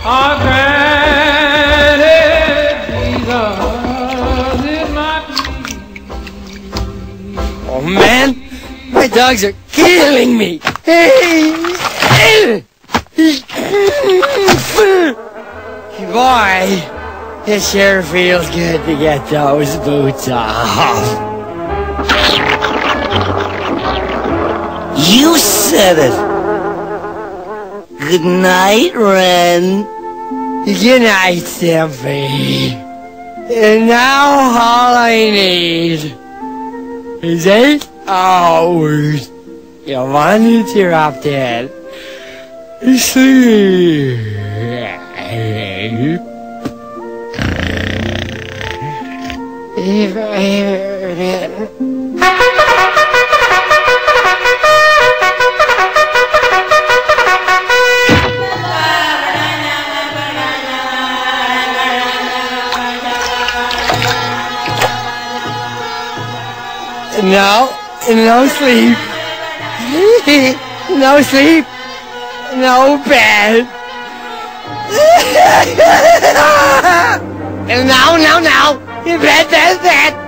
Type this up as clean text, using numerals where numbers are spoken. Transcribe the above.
Oh, granted, Jesus is my peace. Oh man, my dogs are killing me. Boy, it sure feels good to get those boots off. You said it. Good night, Ren. Good night, Stampy. And now all I need is 8 hours of uninterrupted sleep. No sleep. No sleep. No bed. No. Bed.